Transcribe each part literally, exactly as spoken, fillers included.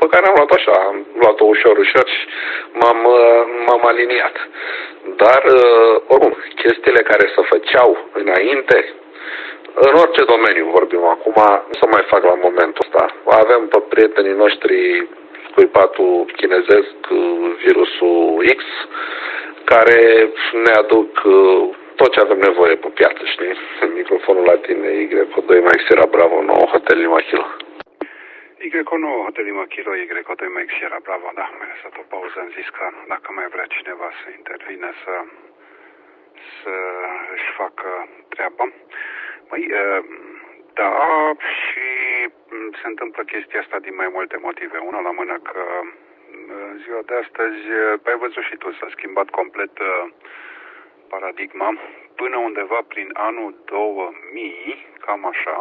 după care am luat așa, am luat-o ușor, ușor și m-am, m-am aliniat. Dar, oricum, chestiile care se făceau înainte, în orice domeniu vorbim acum, nu se mai fac la momentul ăsta. Avem pe prietenii noștri scuipatul chinezesc, virusul X, care ne aduc tot ce avem nevoie pe piață, știi? Microfonul la tine, Y doi Max Sierra Bravo nouă, Hotel Lima Kilo. Y nouă, Hotel Lima Kilo, Y doi Max Sierra Bravo, da, mi-a lăsat o pauză, am zis că dacă mai vrea cineva să intervine, să, să își facă treaba. Măi, da, și se întâmplă chestia asta din mai multe motive. Una la mână că în ziua de astăzi, ai văzut și tu, s-a schimbat complet paradigma. Până undeva prin anul două mii, cam așa,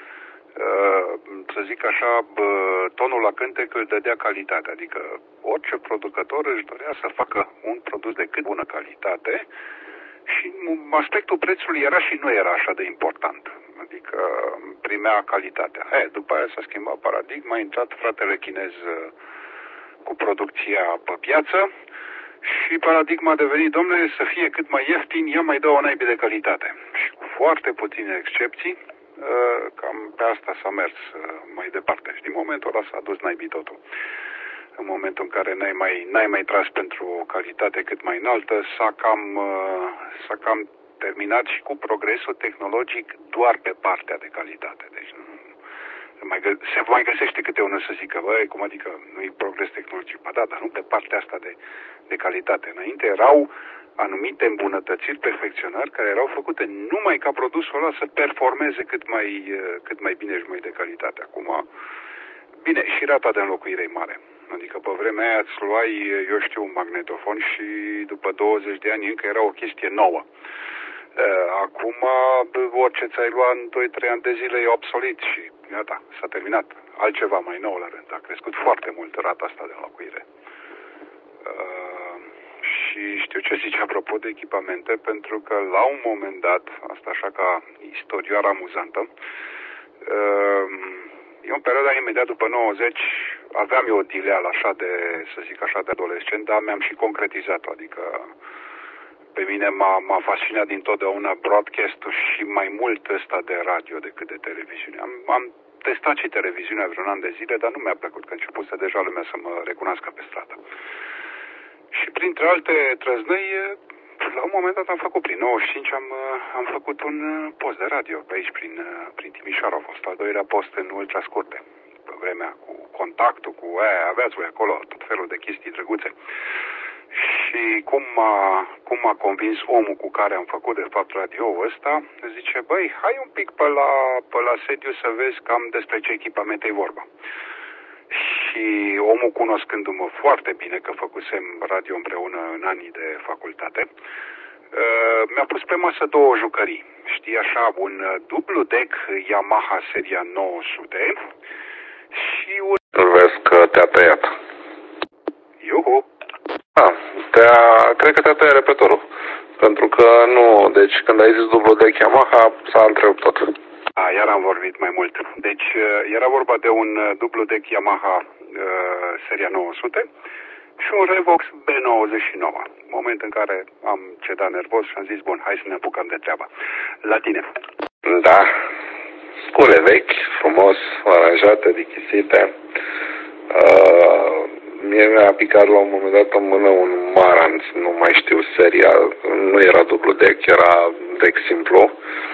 să zic așa, tonul la cântec îl dădea calitatea. Adică orice producător își dorea să facă un produs de cât bună calitate și aspectul prețului era și nu era așa de important. Adică primea calitatea. E, după aia s-a schimbat paradigma, a intrat fratele chinez cu producția pe piață și paradigma a devenit, domnule, să fie cât mai ieftin, ia mai dă o naibă de calitate. Și cu foarte puține excepții, cam pe asta s-a mers mai departe. Și din momentul ăla s-a dus naibii totul. În momentul în care n-ai mai, n-ai mai tras pentru o calitate cât mai înaltă, s-a cam, s-a cam terminat și cu progresul tehnologic doar pe partea de calitate. Deci nu, mai gă, se mai găsește câte unul să zică, băi, cum adică nu-i progres tehnologic? Ba da, dar nu pe partea asta de, de calitate. Înainte erau anumite îmbunătățiri, perfecționări care erau făcute numai ca produsul ăla să performeze cât mai, cât mai bine și mai de calitate. Acum, bine, și rata de înlocuire e mare. Adică pe vremea aia îți luai, eu știu, un magnetofon și după douăzeci de ani încă era o chestie nouă. Acum, orice ți-ai luat în doi trei ani de zile e obsolet și gata, s-a terminat. Altceva mai nou la rând. A crescut foarte mult rata asta de înlocuire. Și știu ce zice apropo de echipamente, pentru că la un moment dat, asta așa ca istorioară amuzantă, eu în perioada imediat după nouăzeci aveam eu o dileală așa de, să zic așa, de adolescent, dar mi-am și concretizat-o, adică pe mine m-a, m-a fascinat dintotdeauna broadcast-ul și mai mult ăsta de radio decât de televiziune. Am, am testat și televiziunea vreun an de zile, dar nu mi-a plăcut, că începuse deja lumea să mă recunoască pe stradă. Și printre alte trăznăi, la un moment dat am făcut, prin nouăzeci și cinci am, am făcut un post de radio pe aici, prin, prin Timișoara. A fost al doilea post în ultra scurte. Pe vremea cu contactul, cu aia, aveați voi acolo tot felul de chestii drăguțe. Și cum m-a, cum m-a convins omul cu care am făcut de fapt radio-ul ăsta, zice, băi, hai un pic pe la, pe la sediu să vezi cam despre ce echipamente e vorba. Și omul, cunoscându-mă foarte bine, că făcusem radio împreună în anii de facultate, mi-a pus pe masă două jucării. Știi așa, un dublu deck Yamaha seria nouă sute și un... Vezi că te-a tăiat. Iuhu! Da, te-a, cred că te-a tăiat repetorul. Pentru că nu, deci când ai zis dublu deck Yamaha, s-a întrerupt tot. A, iar am vorbit mai mult. Deci era vorba de un dublu deck Yamaha uh, seria nouă sute și un Revox B nouăzeci și nouă. Moment în care am cedat nervos și am zis, bun, hai să ne apucăm de treabă. La tine. Da, scule vechi, frumos, aranjate, dichisite. Uh, mie mi-a picat la un moment dat în mână un Marantz, nu mai știu seria, nu era dublu deck, era deck simplu.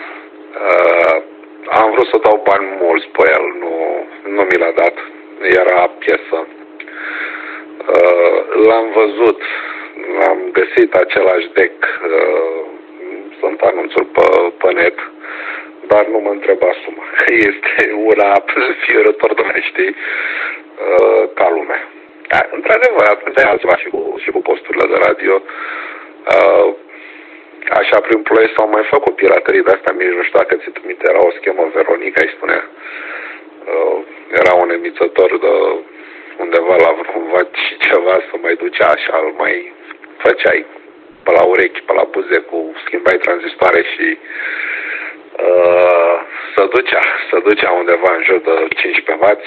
Uh, am vrut să dau bani mulți pe el, nu, nu mi l-a dat, era piesă. Uh, l-am văzut, l-am găsit același deck, uh, sunt anunțuri pe, pe net, dar nu mă întreba suma. Este una fierător de știi, uh, ca lumea. Da, într-adevăr, atunci ai altceva și cu, și cu posturile de radio. Uh, Așa, prin Ploiești s-au mai făcut piraterii de-astea mici, nu știu dacă ți-tu minte, era o schemă Veronica, îi spunea. Uh, era un emițător de undeva la vreun vat și ceva, să mai ducea așa, îl mai făceai pe la urechi, pe la buze, cu schimbai tranzistoare și uh, se ducea, se ducea undeva în jur de cincisprezece wați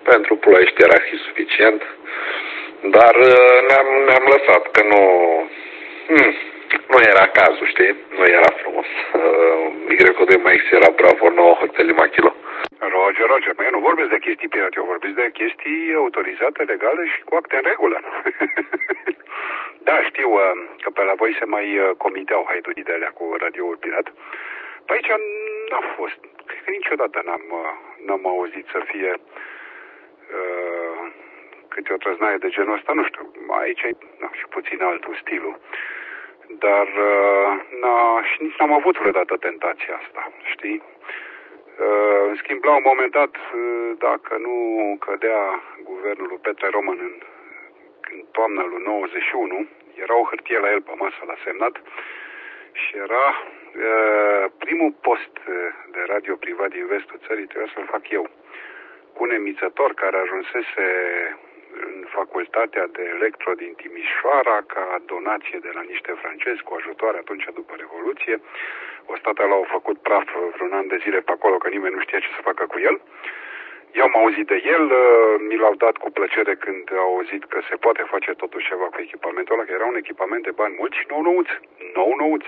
pentru Ploiești era și suficient, dar ne-am, ne-am lăsat că nu, hmm, nu era cazul, știi? Nu era frumos. Y doi M X era Bravo nouă Hotel Imachilo. Roger, Roger, mă, eu nu vorbesc de chestii pirate, eu vorbesc de chestii autorizate, legale și cu acte în regulă. Da, știu că pe la voi se mai comiteau haidunii de alea cu radioul pirat. Pe aici n-a fost. Cred că niciodată n-am, n-am auzit să fie uh, câte o trăznaie de genul ăsta, nu știu. Aici e na, și puțin altul stilul. Dar uh, n-a, și nici n-am avut vreodată tentația asta, știi? Uh, în schimb, la un moment dat, uh, dacă nu cădea guvernul lui Petre Roman în, în toamna lui nouăzeci și unu, era o hârtie la el pe masă, l-a semnat și era uh, primul post de radio privat din vestul țării, trebuia să-l fac eu. Cu un emițător care ajunsese în facultatea de electro din Timișoara ca donație de la niște francezi cu ajutoare atunci după Revoluție. Ostată l-au făcut praf vreun an de zile pe acolo, că nimeni nu știa ce să facă cu el. Eu am auzit de el, mi l-au dat cu plăcere când au auzit că se poate face totuși ceva cu echipamentul ăla, că era un echipament de bani mulți și nou-nouț. Nou-nouț.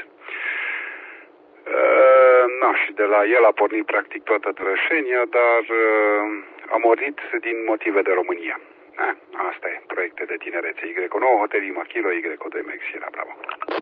Uh, na, și de la el a pornit practic toată trășenia, dar uh, a murit din motive de România. Eh, asta e, proiecte de tinerețe. Y nouă Hotel Imachilo, Y doi M X era Bravo.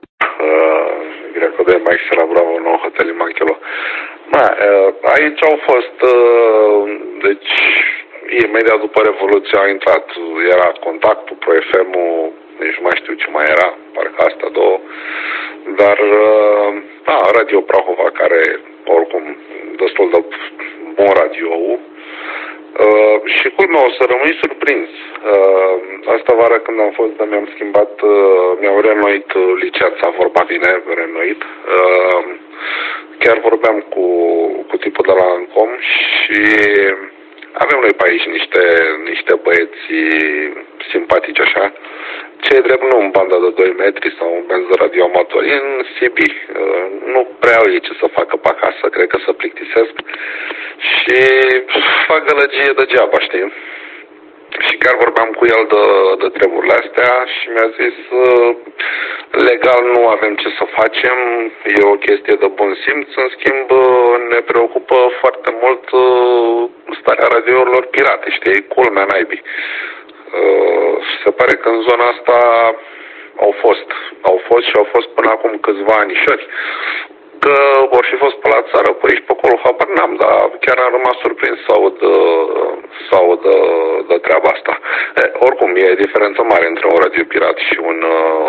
Uh, Y doi M X era Bravo nouă Hotel Imachilo. Ma, uh, aici au fost, uh, deci, imediat după Revoluție a intrat, era Contactul, Pro F M-ul, nici nu mai știu ce mai era, parcă astea două, dar, uh, a, Radio Prahova, care, oricum, destul de bun radio. Uh, și culmea, o să rămâi surprins. Uh, asta vara când am fost, mi-am schimbat, uh, mi-au reînnoit licența, vorba vine, reînnoit. Uh, chiar vorbeam cu, cu tipul de la Ancom și avem noi pe aici niște, niște băieți simpatici așa, cei drept nu în banda de doi metri sau în benzi de radioamatori, în C B. Uh, nu prea au ei ce să facă pe acasă, cred că se plictisesc și fac gălăgie degeaba, știi? Și chiar vorbeam cu el de, de treburile astea și mi-a zis uh, legal nu avem ce să facem, e o chestie de bun simț, în schimb uh, ne preocupă foarte mult uh, starea radiourilor pirate, știi? Culmea naibii. Uh, se pare că în zona asta au fost, au fost și au fost până acum câțiva anișori. Că vor fi fost pe la țară, pe aici, pe acolo, habar n-am, dar chiar am rămas surprins să aud, să aud de, de treaba asta. E, oricum, e diferență mare între un radio pirat și un,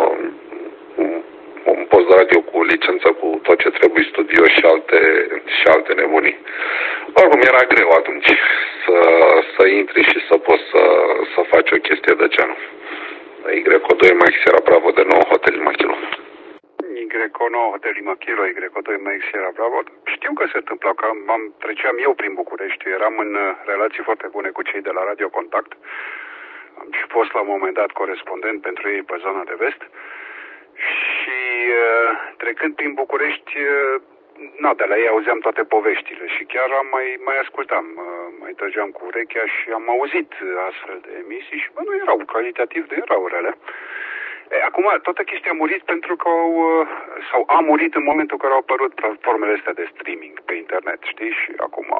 un, un post de radio cu licență, cu tot ce trebuie, studio și alte, și alte nebunii. Oricum, era greu atunci să, să intri și să poți să, să faci o chestie de genul. Y doi M X era Bravo de nouă Hotel Imachilo. Y nouă Hotel Imachilo, Y doi M X era Bravo. Știu că se întâmplă, că am, treceam eu prin București, eram în relații foarte bune cu cei de la Radio Contact. Am și fost la un moment dat corespondent pentru ei pe zona de vest. Și trecând prin București, na, de la ei auzeam toate poveștile și chiar am mai, mai ascultam, mai trăgeam cu urechea și am auzit astfel de emisii și bă, nu erau calitativ, nu erau rele. E, acum, toată chestia a murit pentru că au, sau a murit în momentul în care au apărut platformele astea de streaming pe internet, știi? Și acum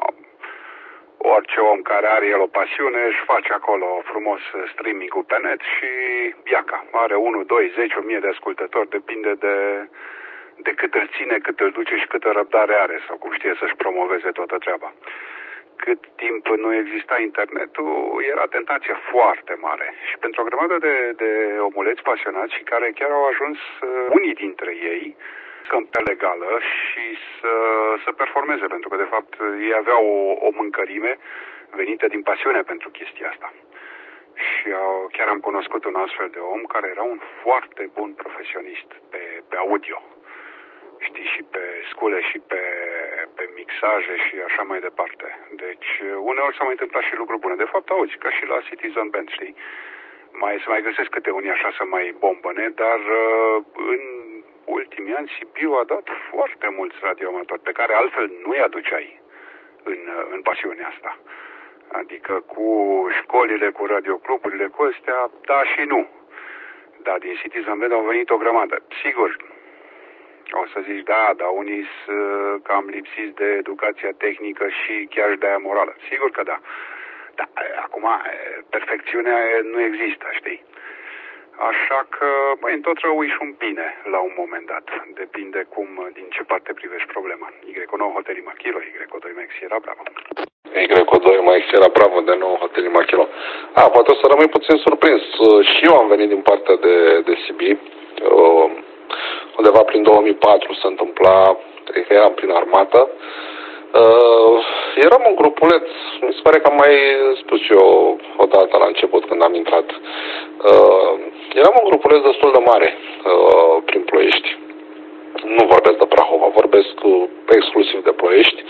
orice om care are el o pasiune își face acolo frumos streaming-ul pe net și iaca, are unu, doi, zece, o mie de ascultători, depinde de, de cât îl ține, cât îl duce și câtă răbdare are sau cum știe să-și promoveze toată treaba. Cât timp nu exista internetul, era tentația foarte mare. Și pentru o grămadă de, de omuleți pasionați și care chiar au ajuns, unii dintre ei, pe legală și să, să performeze, pentru că, de fapt, ei aveau o, o mâncărime venită din pasiune pentru chestia asta. Și au, chiar am cunoscut un astfel de om care era un foarte bun profesionist pe, pe audio. Știi, și pe scule și pe, pe mixaje și așa mai departe. Deci, uneori s-au mai întâmplat și lucruri bune. De fapt, auzi, ca și la Citizen Band, știi? Mai, se mai găsesc câte unii așa să mai bombăne, dar în ultimii ani Sibiu a dat foarte mulți radioamatori pe care altfel nu-i aduceai în, în pasiunea asta. Adică cu școlile, cu radiocluburile, cu astea, da și nu. Dar din Citizen Med au venit o grămadă. Sigur, o să zici, da, dar unii sunt cam lipsiți de educația tehnică și chiar și de aia morală. Sigur că da. Dar acum, perfecțiunea nu există, știi? Așa că, băi, în tot rău și un bine la un moment dat. Depinde cum, din ce parte privești problema. Y nouă Hotel Machilo, Y doi Max era bravo. Y doi Max era bravo de nou Hotel Machilo. A, poate o să rămâi puțin surprins. Și eu am venit din partea de, de C B. Uh, undeva prin două mii patru se întâmpla, cred că eram prin armată. Uh, eram un grupuleț, mi se pare că am mai spus eu odată la început când am intrat. Uh, eram un grupuleț destul de mare uh, prin Ploiești. Nu vorbesc de Prahova, vorbesc uh, exclusiv de Ploiești.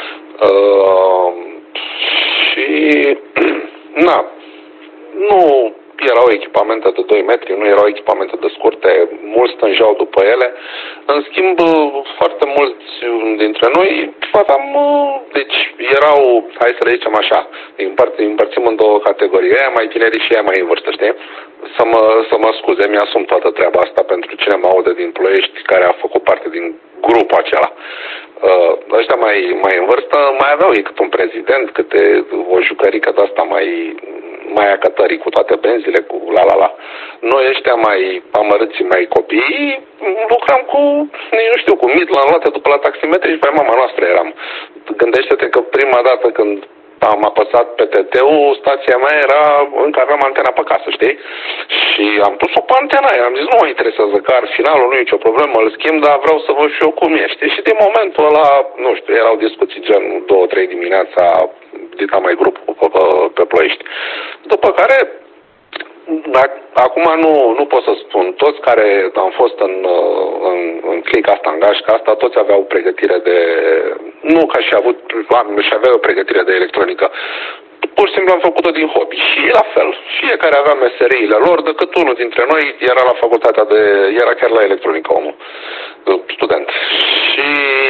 Uh, și na, nu erau echipamente de doi metri, nu erau echipamente de scurte, mulți stângeau după ele. În schimb, foarte mulți dintre noi aveam, deci erau, hai să le zicem așa, împărțim în două categorii, aia mai tineri și aia mai în vârstă, știi? Să mă, să mă scuze, mi-asum toată treaba asta pentru cine mă aude din Ploiești, care a făcut parte din grupul acela. Uh, ăștia mai, mai în vârstă mai aveau ei cât un prezident, câte o jucărică de asta mai, mai acătării cu toate benzile, cu la la la. Noi ăștia mai amărâți, mai copii, lucram cu, nu știu, cu mit la luate după la taximetri și pe mama noastră eram. Gândește-te că prima dată când am apăsat pe T T-ul, stația mea era, încă aveam antena pe casă, știi? Și am pus-o pe antena aia, am zis, nu mă interesează că ar finalul, nu e nicio problemă, îl schimb, dar vreau să văd și eu cum e, știi? Și din momentul ăla, nu știu, erau discuții gen două trei dimineața, dita mai grupul pe, pe, pe Ploiești. După care, acum nu, nu pot să spun, toți care am fost în, în, în clica asta, în gașca asta, toți aveau pregătire de, nu ca și avut, și aveau o pregătire de electronică. Pur și simplu am făcut-o din hobby. Și la fel, fiecare avea meseriile lor, decât unul dintre noi era la facultatea de, era chiar la electronică, omul, student. Și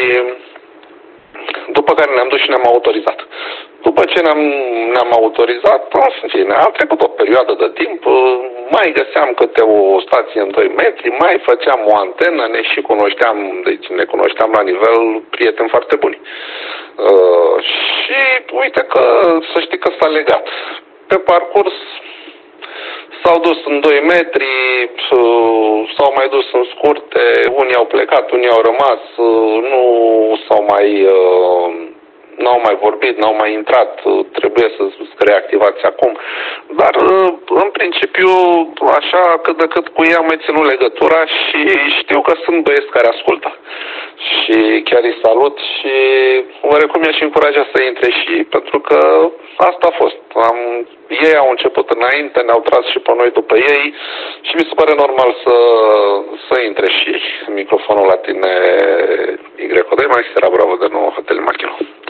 după care ne-am dus și ne-am autorizat. După ce ne-am, ne-am autorizat, în fine, a trecut o perioadă de timp, mai găseam câte o stație în doi metri, mai făceam o antenă, ne și cunoșteam, deci ne cunoșteam la nivel prieteni foarte buni. Uh, și uite că, să știi că s-a legat. Pe parcurs s-au dus în doi metri, s-au mai dus în scurte, unii au plecat, unii au rămas, nu s-au mai, n-au mai vorbit, n-au mai intrat, trebuie să reactivați acum. Dar, în principiu, așa, cât de cât cu ei am mai ținut legătura și știu că sunt băieți care ascultă. Și chiar îi salut și oarecum i-aș încuraja să intre și pentru că asta a fost. Am, ei au început înainte, ne-au tras și pe noi după ei și mi se pare normal să, să intre și microfonul la tine, Y doi Max era bravo de nou Hotel Machilo.